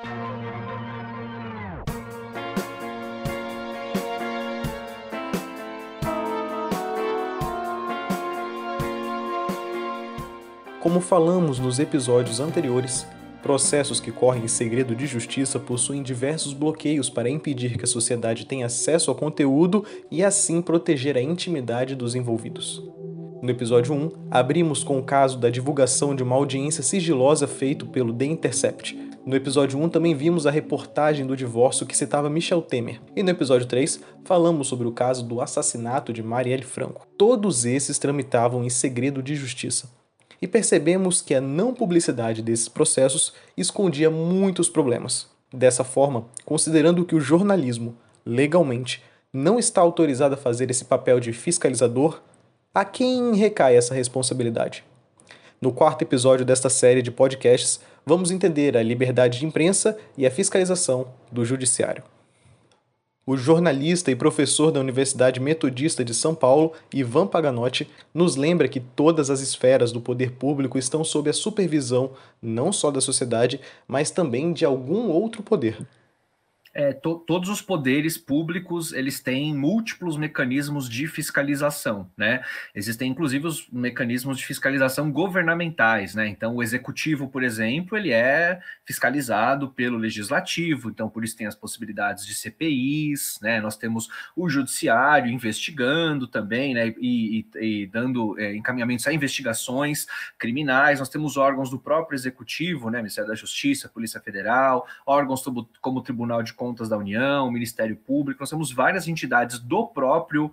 Como falamos nos episódios anteriores, processos que correm em segredo de justiça possuem diversos bloqueios para impedir que a sociedade tenha acesso ao conteúdo e assim proteger a intimidade dos envolvidos. No episódio 1, abrimos com o caso da divulgação de uma audiência sigilosa feito pelo The Intercept. No episódio 1 também vimos a reportagem do divórcio que citava Michel Temer. E no episódio 3, falamos sobre o caso do assassinato de Marielle Franco. Todos esses tramitavam em segredo de justiça. E percebemos que a não publicidade desses processos escondia muitos problemas. Dessa forma, considerando que o jornalismo, legalmente, não está autorizado a fazer esse papel de fiscalizador, a quem recai essa responsabilidade? No quarto episódio desta série de podcasts, vamos entender a liberdade de imprensa e a fiscalização do judiciário. O jornalista e professor da Universidade Metodista de São Paulo, Ivan Paganotti, nos lembra que todas as esferas do poder público estão sob a supervisão não só da sociedade, mas também de algum outro poder. Todos os poderes públicos, eles têm múltiplos mecanismos de fiscalização, né? Existem, inclusive, os mecanismos de fiscalização governamentais, né? Então, o executivo, por exemplo, ele é fiscalizado pelo legislativo, então, por isso tem as possibilidades de CPIs, né? Nós temos o judiciário investigando também, né? E dando encaminhamentos a investigações criminais. Nós temos órgãos do próprio executivo, né? Ministério da Justiça, Polícia Federal, órgãos como o Tribunal de Contas da União, Ministério Público. Nós temos várias entidades do próprio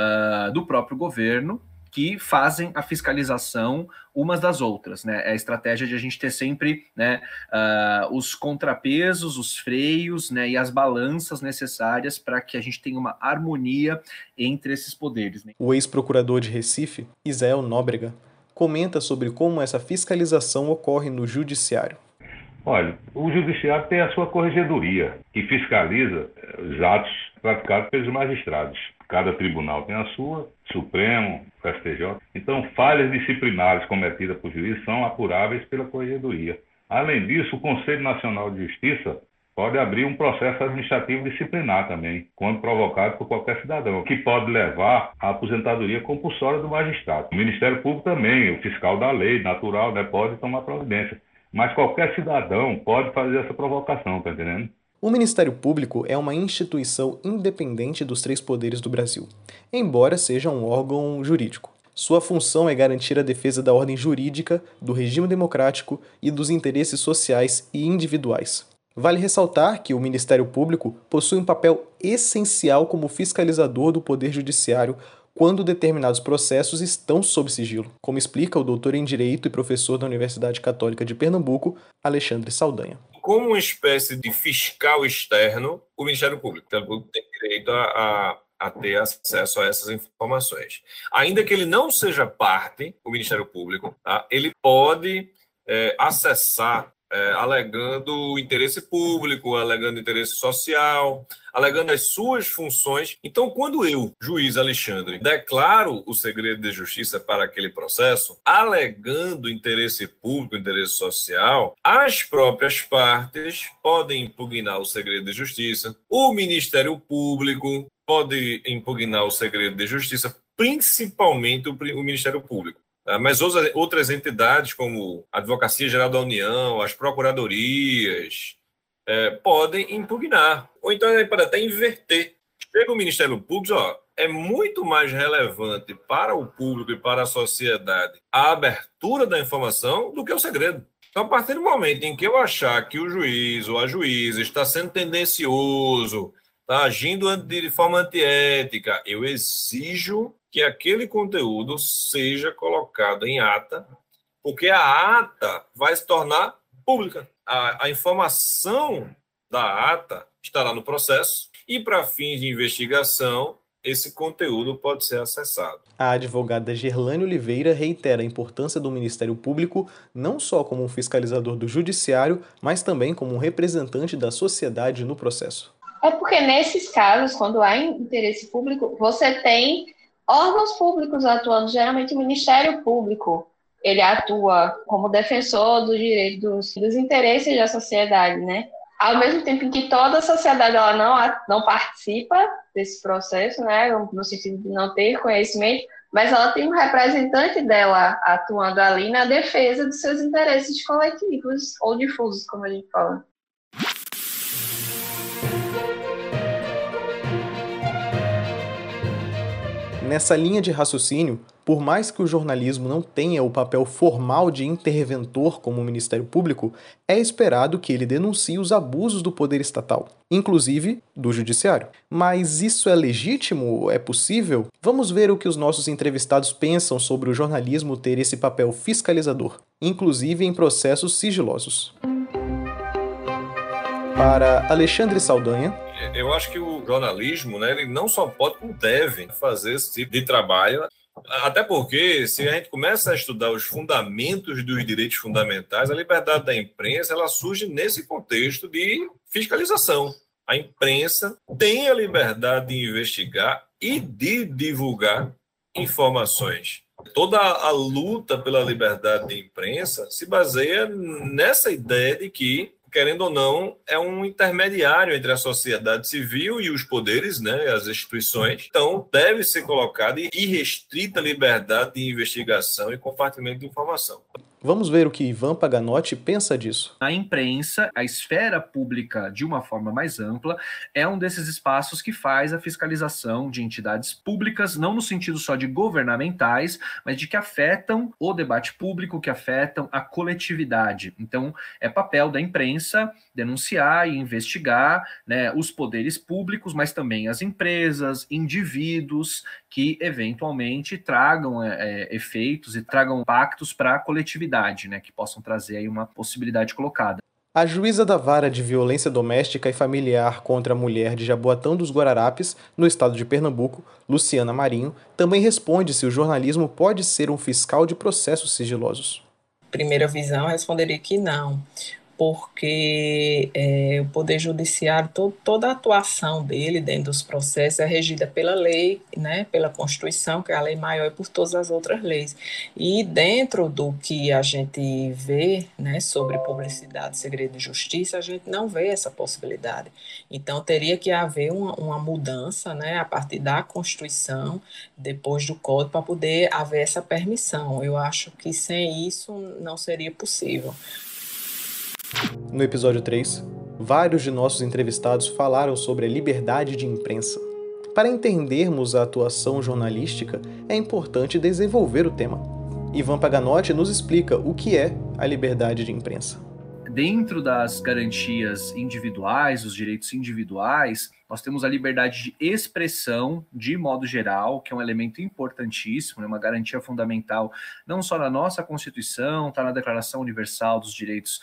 governo que fazem a fiscalização umas das outras, né? É a estratégia de a gente ter sempre, né, os contrapesos, os freios, né, e as balanças necessárias para que a gente tenha uma harmonia entre esses poderes, né? O ex-procurador de Recife, Isael Nóbrega, comenta sobre como essa fiscalização ocorre no judiciário. Olha, o judiciário tem a sua corregedoria, que fiscaliza os atos praticados pelos magistrados. Cada tribunal tem a sua, Supremo, STJ. Então, falhas disciplinares cometidas por juízes são apuráveis pela corregedoria. Além disso, o Conselho Nacional de Justiça pode abrir um processo administrativo disciplinar também, quando provocado por qualquer cidadão, que pode levar à aposentadoria compulsória do magistrado. O Ministério Público também, o fiscal da lei, natural, né, pode tomar providência. Mas qualquer cidadão pode fazer essa provocação, tá entendendo? O Ministério Público é uma instituição independente dos três poderes do Brasil, embora seja um órgão jurídico. Sua função é garantir a defesa da ordem jurídica, do regime democrático e dos interesses sociais e individuais. Vale ressaltar que o Ministério Público possui um papel essencial como fiscalizador do Poder Judiciário quando determinados processos estão sob sigilo, como explica o doutor em Direito e professor da Universidade Católica de Pernambuco, Alexandre Saldanha. Como uma espécie de fiscal externo, o Ministério Público tem direito a ter acesso a essas informações. Ainda que ele não seja parte, o Ministério Público, tá? Ele pode acessar alegando interesse público, alegando interesse social, alegando as suas funções. Então, quando eu, juiz Alexandre, declaro o segredo de justiça para aquele processo, alegando interesse público, interesse social, as próprias partes podem impugnar o segredo de justiça, o Ministério Público pode impugnar o segredo de justiça, principalmente o Ministério Público. Mas outras entidades, como a Advocacia Geral da União, as procuradorias, podem impugnar. Ou então ele pode até inverter. Chega o Ministério Público, é muito mais relevante para o público e para a sociedade a abertura da informação do que o segredo. Então, a partir do momento em que eu achar que o juiz ou a juíza está sendo tendencioso, está agindo de forma antiética, eu exijo que aquele conteúdo seja colocado em ata, porque a ata vai se tornar pública. A informação da ata estará no processo e, para fins de investigação, esse conteúdo pode ser acessado. A advogada Gerlane Oliveira reitera a importância do Ministério Público não só como um fiscalizador do judiciário, mas também como um representante da sociedade no processo. É porque nesses casos, quando há interesse público, você tem órgãos públicos atuando, geralmente o Ministério Público, ele atua como defensor dos direitos, dos interesses da sociedade, né? ao mesmo tempo em que toda a sociedade ela não participa desse processo, né, no sentido de não ter conhecimento, mas ela tem um representante dela atuando ali na defesa dos seus interesses coletivos ou difusos, como a gente fala. Nessa linha de raciocínio, por mais que o jornalismo não tenha o papel formal de interventor como o Ministério Público, é esperado que ele denuncie os abusos do poder estatal, inclusive do judiciário. Mas isso é legítimo? É possível? Vamos ver o que os nossos entrevistados pensam sobre o jornalismo ter esse papel fiscalizador, inclusive em processos sigilosos. Para Alexandre Saldanha, eu acho que o jornalismo, né, ele não só pode, como deve fazer esse tipo de trabalho, até porque, se a gente começa a estudar os fundamentos dos direitos fundamentais, a liberdade da imprensa ela surge nesse contexto de fiscalização. A imprensa tem a liberdade de investigar e de divulgar informações. Toda a luta pela liberdade de imprensa se baseia nessa ideia de que, querendo ou não, é um intermediário entre a sociedade civil e os poderes, né, as instituições. Então, deve ser colocada irrestrita liberdade de investigação e compartilhamento de informação. Vamos ver o que Ivan Paganotti pensa disso. A imprensa, a esfera pública de uma forma mais ampla, é um desses espaços que faz a fiscalização de entidades públicas, não no sentido só de governamentais, mas de que afetam o debate público, que afetam a coletividade. Então, é papel da imprensa denunciar e investigar, né, os poderes públicos, mas também as empresas, indivíduos que eventualmente tragam efeitos e tragam impactos para a coletividade, né, que possam trazer aí uma possibilidade colocada. A juíza da Vara de Violência Doméstica e Familiar contra a Mulher de Jaboatão dos Guararapes, no estado de Pernambuco, Luciana Marinho, também responde se o jornalismo pode ser um fiscal de processos sigilosos. Primeira visão, eu responderia que não, porque o Poder Judiciário, toda a atuação dele dentro dos processos é regida pela lei, né, pela Constituição, que é a lei maior, e por todas as outras leis. E dentro do que a gente vê, né, sobre publicidade, segredo de justiça, a gente não vê essa possibilidade. Então, teria que haver uma mudança, né, a partir da Constituição, depois do Código, para poder haver essa permissão. Eu acho que sem isso não seria possível. No episódio 3, vários de nossos entrevistados falaram sobre a liberdade de imprensa. Para entendermos a atuação jornalística, é importante desenvolver o tema. Ivan Paganotti nos explica o que é a liberdade de imprensa. Dentro das garantias individuais, os direitos individuais, nós temos a liberdade de expressão, de modo geral, que é um elemento importantíssimo, né, uma garantia fundamental, não só na nossa Constituição, está na Declaração Universal dos Direitos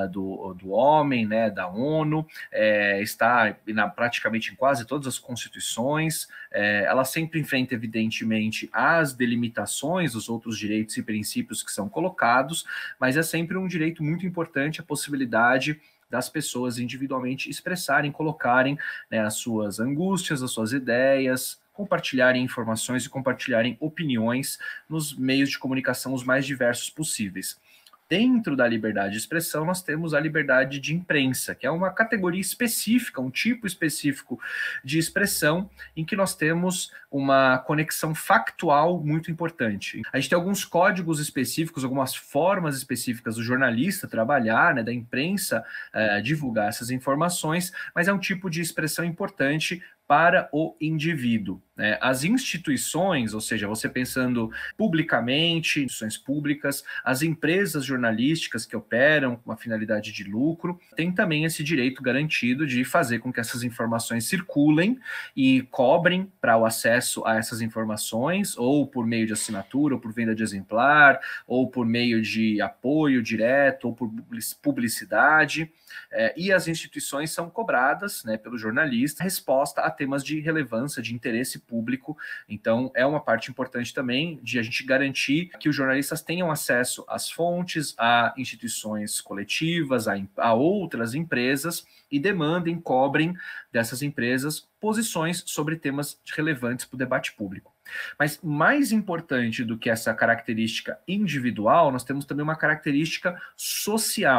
do Homem, né, da ONU, está praticamente em quase todas as constituições. Ela sempre enfrenta, evidentemente, as delimitações dos outros direitos e princípios que são colocados, mas é sempre um direito muito importante a possibilidade das pessoas individualmente expressarem, colocarem, né, as suas angústias, as suas ideias, compartilharem informações e compartilharem opiniões nos meios de comunicação os mais diversos possíveis. Dentro da liberdade de expressão, nós temos a liberdade de imprensa, que é uma categoria específica, um tipo específico de expressão, em que nós temos uma conexão factual muito importante. A gente tem alguns códigos específicos, algumas formas específicas do jornalista trabalhar, né, da imprensa divulgar essas informações, mas é um tipo de expressão importante para o indivíduo. Né? As instituições, ou seja, você pensando publicamente, instituições públicas, as empresas jornalísticas que operam com a finalidade de lucro, têm também esse direito garantido de fazer com que essas informações circulem e cobrem para o acesso a essas informações, ou por meio de assinatura, ou por venda de exemplar, ou por meio de apoio direto, ou por publicidade. E as instituições são cobradas, né, pelo jornalista, resposta a temas de relevância, de interesse público. Então, é uma parte importante também de a gente garantir que os jornalistas tenham acesso às fontes, a instituições coletivas, a outras empresas, e demandem, cobrem dessas empresas posições sobre temas relevantes para o debate público. Mas mais importante do que essa característica individual, nós temos também uma característica social,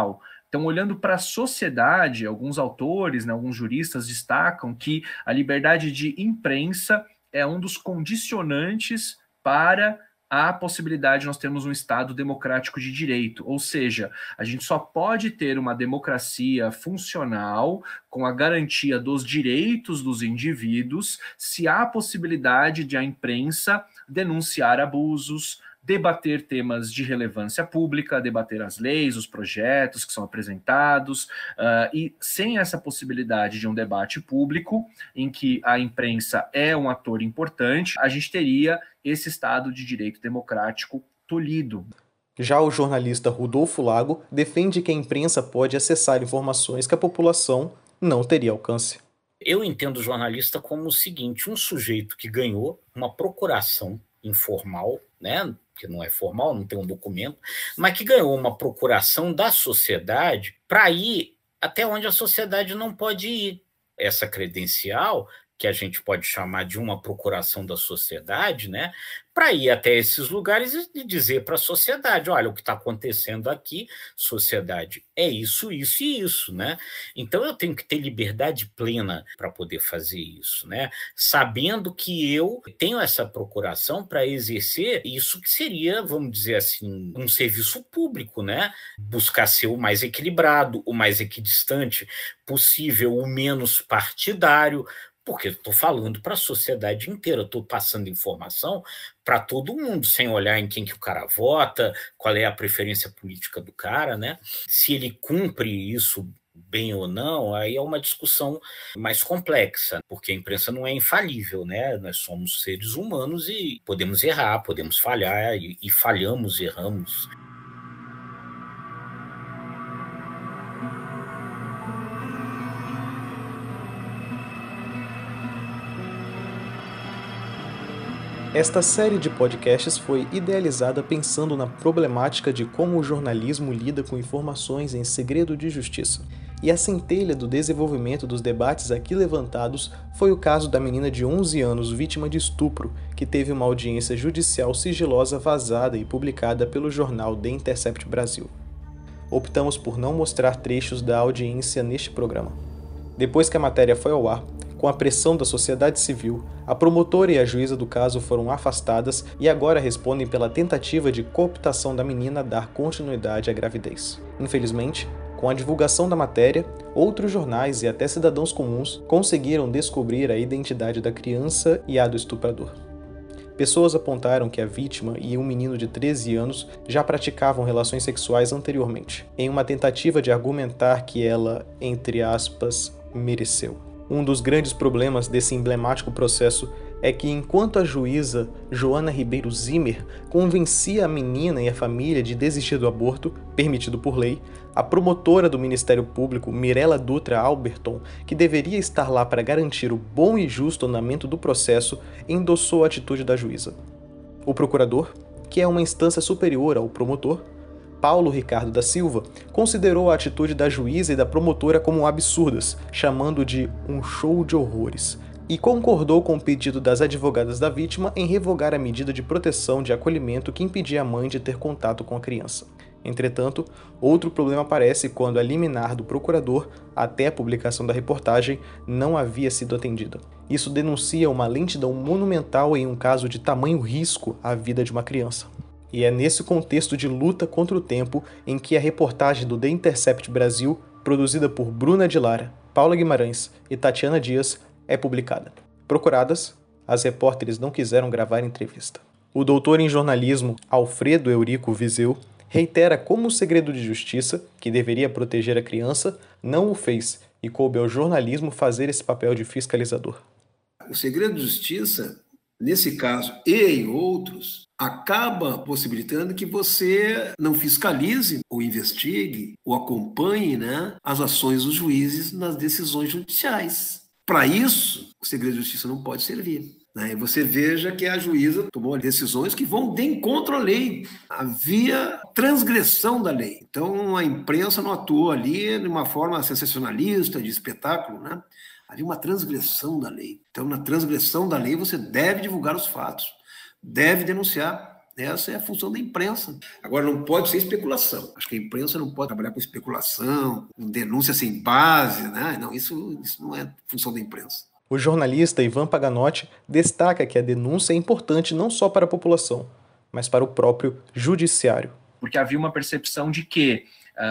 Então, olhando para a sociedade, alguns autores, né, alguns juristas destacam que a liberdade de imprensa é um dos condicionantes para a possibilidade de nós termos um Estado democrático de direito, ou seja, a gente só pode ter uma democracia funcional com a garantia dos direitos dos indivíduos se há a possibilidade de a imprensa denunciar abusos, debater temas de relevância pública, debater as leis, os projetos que são apresentados, e sem essa possibilidade de um debate público, em que a imprensa é um ator importante, a gente teria esse Estado de direito democrático tolhido. Já o jornalista Rodolfo Lago defende que a imprensa pode acessar informações que a população não teria alcance. Eu entendo o jornalista como o seguinte: um sujeito que ganhou uma procuração informal, né, que não é formal, não tem um documento, mas que ganhou uma procuração da sociedade para ir até onde a sociedade não pode ir. Essa credencial, que a gente pode chamar de uma procuração da sociedade, né, para ir até esses lugares e dizer para a sociedade: olha, o que está acontecendo aqui, sociedade, é isso, isso e isso, né? Então eu tenho que ter liberdade plena para poder fazer isso, né? Sabendo que eu tenho essa procuração para exercer isso que seria, vamos dizer assim, um serviço público, né? Buscar ser o mais equilibrado, o mais equidistante possível, o menos partidário, porque eu estou falando para a sociedade inteira, estou passando informação para todo mundo, sem olhar em quem que o cara vota, qual é a preferência política do cara, né? Se ele cumpre isso bem ou não, aí é uma discussão mais complexa, porque a imprensa não é infalível, né? Nós somos seres humanos e podemos errar, podemos falhar, e falhamos, erramos. Esta série de podcasts foi idealizada pensando na problemática de como o jornalismo lida com informações em segredo de justiça. E a centelha do desenvolvimento dos debates aqui levantados foi o caso da menina de 11 anos vítima de estupro, que teve uma audiência judicial sigilosa vazada e publicada pelo jornal The Intercept Brasil. Optamos por não mostrar trechos da audiência neste programa. Depois que a matéria foi ao ar, com a pressão da sociedade civil, a promotora e a juíza do caso foram afastadas e agora respondem pela tentativa de cooptação da menina a dar continuidade à gravidez. Infelizmente, com a divulgação da matéria, outros jornais e até cidadãos comuns conseguiram descobrir a identidade da criança e a do estuprador. Pessoas apontaram que a vítima e um menino de 13 anos já praticavam relações sexuais anteriormente, em uma tentativa de argumentar que ela, entre aspas, mereceu. Um dos grandes problemas desse emblemático processo é que, enquanto a juíza Joana Ribeiro Zimmer convencia a menina e a família de desistir do aborto, permitido por lei, a promotora do Ministério Público, Mirela Dutra Alberton, que deveria estar lá para garantir o bom e justo andamento do processo, endossou a atitude da juíza. O procurador, que é uma instância superior ao promotor, Paulo Ricardo da Silva, considerou a atitude da juíza e da promotora como absurdas, chamando de um show de horrores, e concordou com o pedido das advogadas da vítima em revogar a medida de proteção de acolhimento que impedia a mãe de ter contato com a criança. Entretanto, outro problema aparece quando a liminar do procurador, até a publicação da reportagem, não havia sido atendida. Isso denuncia uma lentidão monumental em um caso de tamanho risco à vida de uma criança. E é nesse contexto de luta contra o tempo em que a reportagem do The Intercept Brasil, produzida por Bruna de Lara, Paula Guimarães e Tatiana Dias, é publicada. Procuradas, as repórteres não quiseram gravar entrevista. O doutor em jornalismo Alfredo Eurico Viseu reitera como o segredo de justiça, que deveria proteger a criança, não o fez e coube ao jornalismo fazer esse papel de fiscalizador. O segredo de justiça, nesse caso e em outros, acaba possibilitando que você não fiscalize ou investigue ou acompanhe, né, as ações dos juízes nas decisões judiciais. Para isso, o segredo de justiça não pode servir. E você veja que a juíza tomou decisões que vão de encontro à lei. Havia transgressão da lei. Então, a imprensa não atuou ali de uma forma sensacionalista, de espetáculo, né? Havia uma transgressão da lei. Então, na transgressão da lei, você deve divulgar os fatos, deve denunciar. Essa é a função da imprensa. Agora, não pode ser especulação. Acho que a imprensa não pode trabalhar com especulação, com denúncia sem base, né? Não, isso não é função da imprensa. O jornalista Ivan Paganotti destaca que a denúncia é importante não só para a população, mas para o próprio judiciário. Porque havia uma percepção de que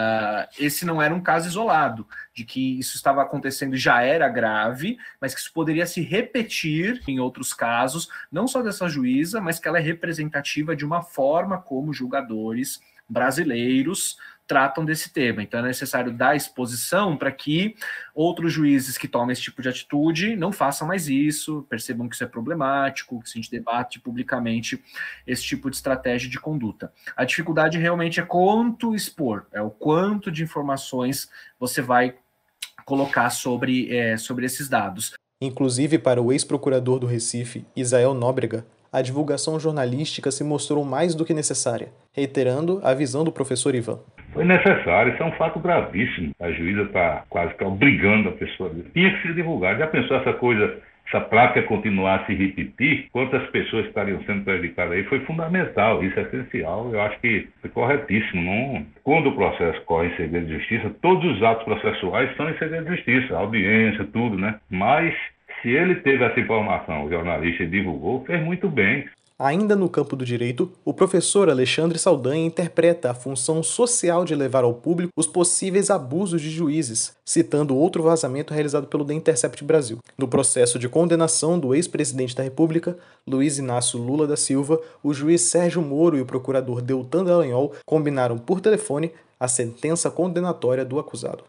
esse não era um caso isolado, de que isso estava acontecendo e já era grave, mas que isso poderia se repetir em outros casos, não só dessa juíza, mas que ela é representativa de uma forma como julgadores brasileiros tratam desse tema. Então é necessário dar exposição para que outros juízes que tomem esse tipo de atitude não façam mais isso, percebam que isso é problemático, que a gente debate publicamente esse tipo de estratégia de conduta. A dificuldade realmente é quanto expor, é o quanto de informações você vai colocar sobre esses dados. Inclusive, para o ex-procurador do Recife, Isael Nóbrega, a divulgação jornalística se mostrou mais do que necessária, reiterando a visão do professor Ivan. Foi necessário, isso é um fato gravíssimo. A juíza está quase que obrigando a pessoa. Tinha que ser divulgado. Já pensou essa prática continuar a se repetir? Quantas pessoas estariam sendo prejudicadas aí? Foi fundamental, isso é essencial. Eu acho que foi corretíssimo. Não? Quando o processo corre em segredo de justiça, todos os atos processuais são em segredo de justiça, audiência, tudo, né? Mas se ele teve essa informação, o jornalista divulgou, fez muito bem. Ainda no campo do direito, o professor Alexandre Saldanha interpreta a função social de levar ao público os possíveis abusos de juízes, citando outro vazamento realizado pelo The Intercept Brasil. No processo de condenação do ex-presidente da República, Luiz Inácio Lula da Silva, o juiz Sérgio Moro e o procurador Deltan Dallagnol combinaram por telefone a sentença condenatória do acusado.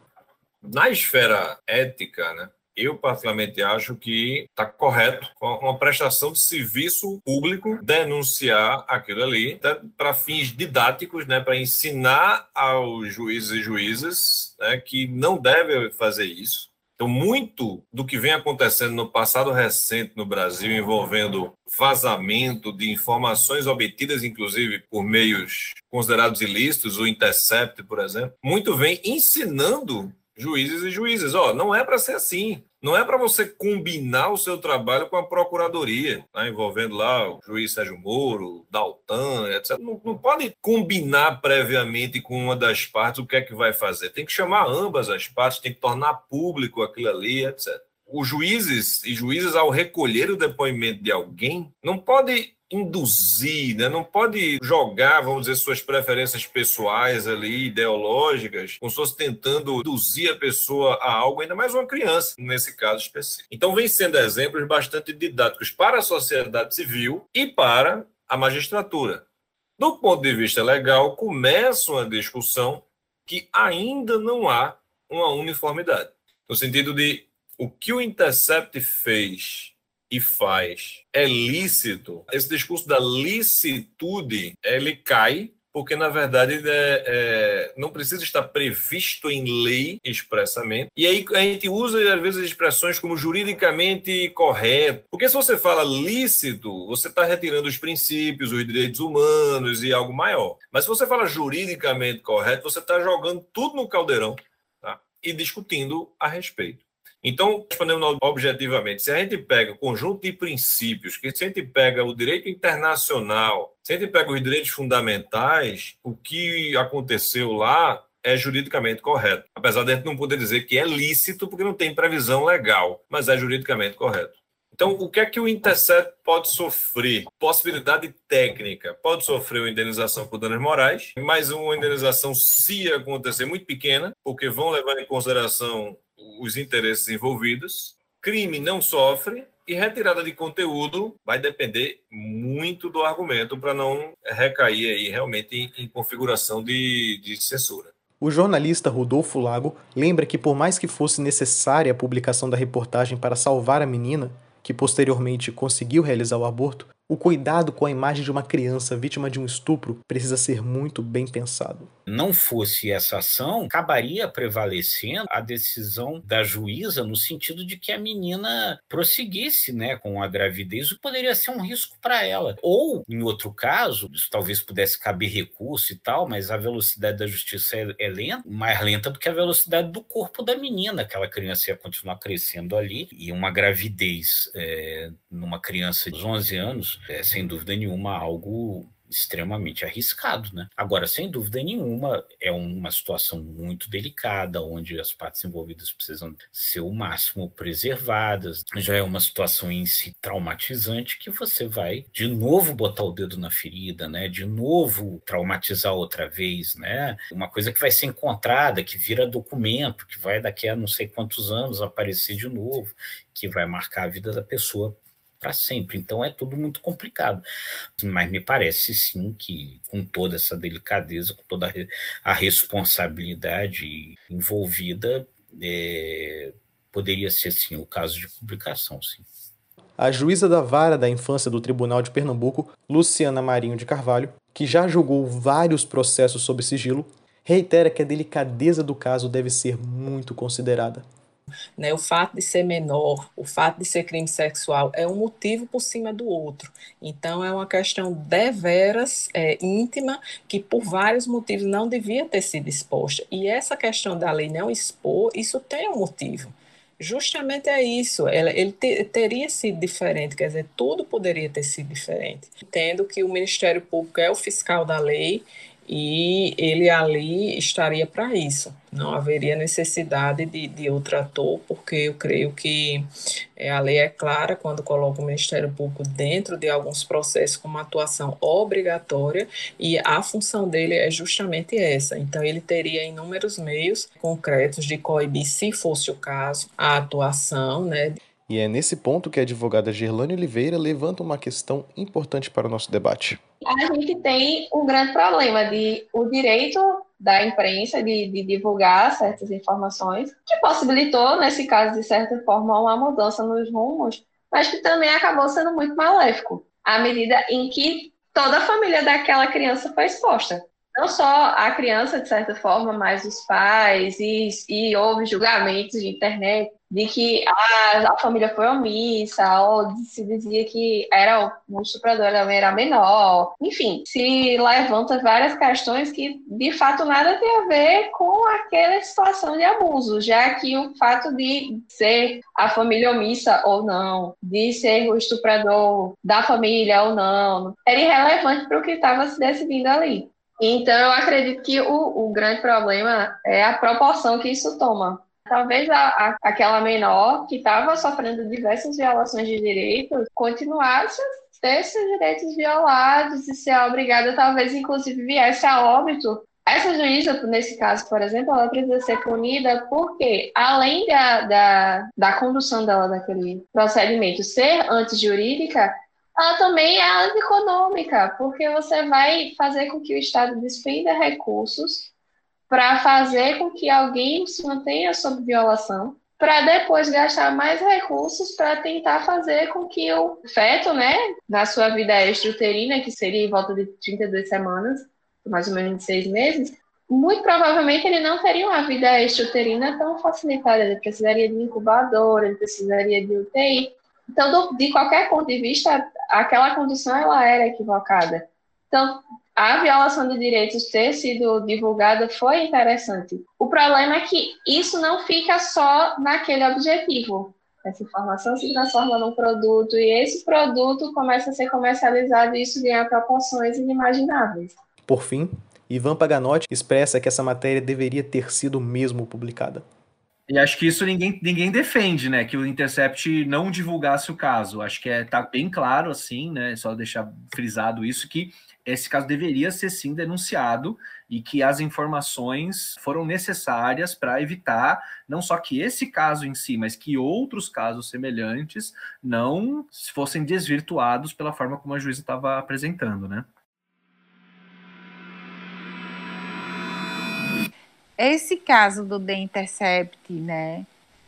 Na esfera ética, né? Eu, particularmente, acho que está correto, com uma prestação de serviço público, denunciar aquilo ali, para fins didáticos, né, para ensinar aos juízes e juízas, né, que não devem fazer isso. Então, muito do que vem acontecendo no passado recente no Brasil, envolvendo vazamento de informações obtidas, inclusive, por meios considerados ilícitos, o Intercept, por exemplo, muito vem ensinando juízes e juízes, não é para ser assim. Não é para você combinar o seu trabalho com a procuradoria, né, envolvendo lá o juiz Sérgio Moro, Daltan, etc. Não pode combinar previamente com uma das partes o que é que vai fazer. Tem que chamar ambas as partes, tem que tornar público aquilo ali, etc. Os juízes e juízes, ao recolher o depoimento de alguém, não pode induzir, né? Não pode jogar, vamos dizer, suas preferências pessoais ali, ideológicas, como se fosse tentando induzir a pessoa a algo, ainda mais uma criança, nesse caso específico. Então, vem sendo exemplos bastante didáticos para a sociedade civil e para a magistratura. Do ponto de vista legal, começa uma discussão que ainda não há uma uniformidade, no sentido de o que o Intercept fez e faz é lícito. Esse discurso da licitude, ele cai, porque, na verdade, não precisa estar previsto em lei expressamente. E aí a gente usa, às vezes, expressões como juridicamente correto. Porque se você fala lícito, você está retirando os princípios, os direitos humanos e algo maior. Mas se você fala juridicamente correto, você está jogando tudo no caldeirão, tá? E discutindo a respeito. Então, respondendo objetivamente, se a gente pega o conjunto de princípios, que se a gente pega o direito internacional, se a gente pega os direitos fundamentais, o que aconteceu lá é juridicamente correto. Apesar de a gente não poder dizer que é lícito, porque não tem previsão legal, mas é juridicamente correto. Então, o que é que o Intercept pode sofrer? Possibilidade técnica. Pode sofrer uma indenização por danos morais, mas uma indenização, se acontecer, muito pequena, porque vão levar em consideração os interesses envolvidos. Crime não sofre e retirada de conteúdo vai depender muito do argumento para não recair aí realmente em configuração de censura. O jornalista Rodolfo Lago lembra que, por mais que fosse necessária a publicação da reportagem para salvar a menina, que posteriormente conseguiu realizar o aborto, o cuidado com a imagem de uma criança vítima de um estupro precisa ser muito bem pensado. Não fosse essa ação, acabaria prevalecendo a decisão da juíza no sentido de que a menina prosseguisse, né, com a gravidez, o que poderia ser um risco para ela. Ou, em outro caso, isso talvez pudesse caber recurso e tal, mas a velocidade da justiça é lenta, mais lenta do que a velocidade do corpo da menina. Aquela criança ia continuar crescendo ali, e uma gravidez numa criança de 11 anos, sem dúvida nenhuma, algo extremamente arriscado, né? Agora, sem dúvida nenhuma, é uma situação muito delicada, onde as partes envolvidas precisam ser o máximo preservadas. Já é uma situação em si traumatizante, que você vai de novo botar o dedo na ferida, né? De novo traumatizar outra vez, né? Uma coisa que vai ser encontrada, que vira documento, que vai daqui a não sei quantos anos aparecer de novo, que vai marcar a vida da pessoa para sempre. Então é tudo muito complicado. Mas me parece sim que, com toda essa delicadeza, com toda a responsabilidade envolvida, poderia ser sim o caso de publicação, sim. A juíza da Vara da Infância do Tribunal de Pernambuco, Luciana Marinho de Carvalho, que já julgou vários processos sob sigilo, reitera que a delicadeza do caso deve ser muito considerada. Né, o fato de ser menor, o fato de ser crime sexual é um motivo por cima do outro. Então, é uma questão deveras íntima, que por vários motivos não devia ter sido exposta. E essa questão da lei não expor, isso tem um motivo. Justamente é isso, ele teria sido diferente, quer dizer, tudo poderia ter sido diferente. Entendo que o Ministério Público é o fiscal da lei, e ele ali estaria para isso. Não haveria necessidade de outro ator, porque eu creio que a lei é clara quando coloca o Ministério Público dentro de alguns processos com uma atuação obrigatória, e a função dele é justamente essa. Então, ele teria inúmeros meios concretos de coibir, se fosse o caso, a atuação, né? E é nesse ponto que a advogada Gerlane Oliveira levanta uma questão importante para o nosso debate. A gente tem um grande problema de o direito da imprensa de divulgar certas informações, que possibilitou, nesse caso, de certa forma, uma mudança nos rumos, mas que também acabou sendo muito maléfico, à medida em que toda a família daquela criança foi exposta. Não só a criança, de certa forma, mas os pais, e houve julgamentos de internet de que a família foi omissa, ou se dizia que o estuprador também era menor. Enfim, se levanta várias questões que, de fato, nada tem a ver com aquela situação de abuso, já que o fato de ser a família omissa ou não, de ser o estuprador da família ou não, era irrelevante para o que estava se decidindo ali. Então, eu acredito que o grande problema é a proporção que isso toma. Talvez aquela menor que estava sofrendo diversas violações de direitos continuasse a ter seus direitos violados e ser obrigada, talvez, inclusive, viesse a óbito. Essa juíza, nesse caso, por exemplo, ela precisa ser punida porque, além da condução dela daquele procedimento ser antijurídica, ela também é antieconômica, porque você vai fazer com que o Estado despenda recursos para fazer com que alguém se mantenha sob violação, para depois gastar mais recursos para tentar fazer com que o feto, né, na sua vida extrauterina, que seria em volta de 32 semanas, mais ou menos de 6 meses, muito provavelmente ele não teria uma vida extrauterina tão facilitada, ele precisaria de incubador, ele precisaria de UTI. Então, de qualquer ponto de vista, aquela condição ela era equivocada. Então, a violação de direitos ter sido divulgada foi interessante. O problema é que isso não fica só naquele objetivo. Essa informação se transforma num produto e esse produto começa a ser comercializado e isso ganha proporções inimagináveis. Por fim, Ivan Paganotti expressa que essa matéria deveria ter sido mesmo publicada. E acho que isso ninguém defende, né? Que o Intercept não divulgasse o caso. Acho que tá bem claro, assim, né? Só deixar frisado isso, que esse caso deveria ser sim denunciado e que as informações foram necessárias para evitar não só que esse caso em si, mas que outros casos semelhantes não fossem desvirtuados pela forma como a juíza estava apresentando, né? Esse caso do The Intercept, né?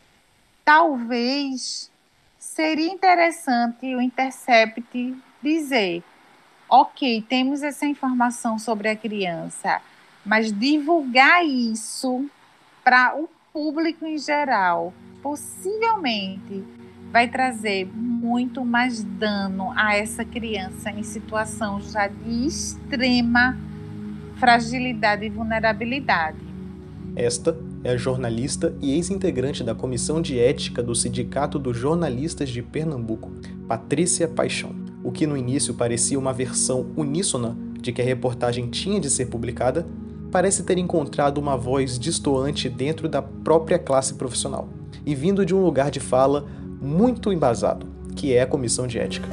Talvez seria interessante o Intercept dizer: ok, temos essa informação sobre a criança, mas divulgar isso para o público em geral, possivelmente vai trazer muito mais dano a essa criança em situação já de extrema fragilidade e vulnerabilidade. Esta é a jornalista e ex-integrante da Comissão de Ética do Sindicato dos Jornalistas de Pernambuco, Patrícia Paixão. O que no início parecia uma versão uníssona de que a reportagem tinha de ser publicada, parece ter encontrado uma voz destoante dentro da própria classe profissional e vindo de um lugar de fala muito embasado, que é a Comissão de Ética.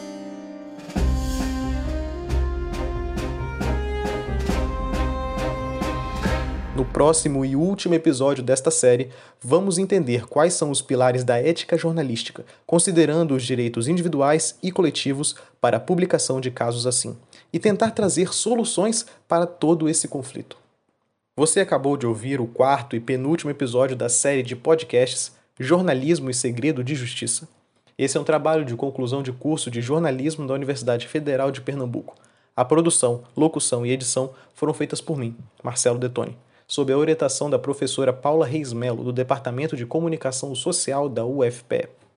No próximo e último episódio desta série, vamos entender quais são os pilares da ética jornalística, considerando os direitos individuais e coletivos para a publicação de casos assim, e tentar trazer soluções para todo esse conflito. Você acabou de ouvir o 4º e penúltimo episódio da série de podcasts Jornalismo e Segredo de Justiça. Esse é um trabalho de conclusão de curso de jornalismo da Universidade Federal de Pernambuco. A produção, locução e edição foram feitas por mim, Marcelo Detoni, sob a orientação da professora Paula Reis Melo, do Departamento de Comunicação Social da UFPE.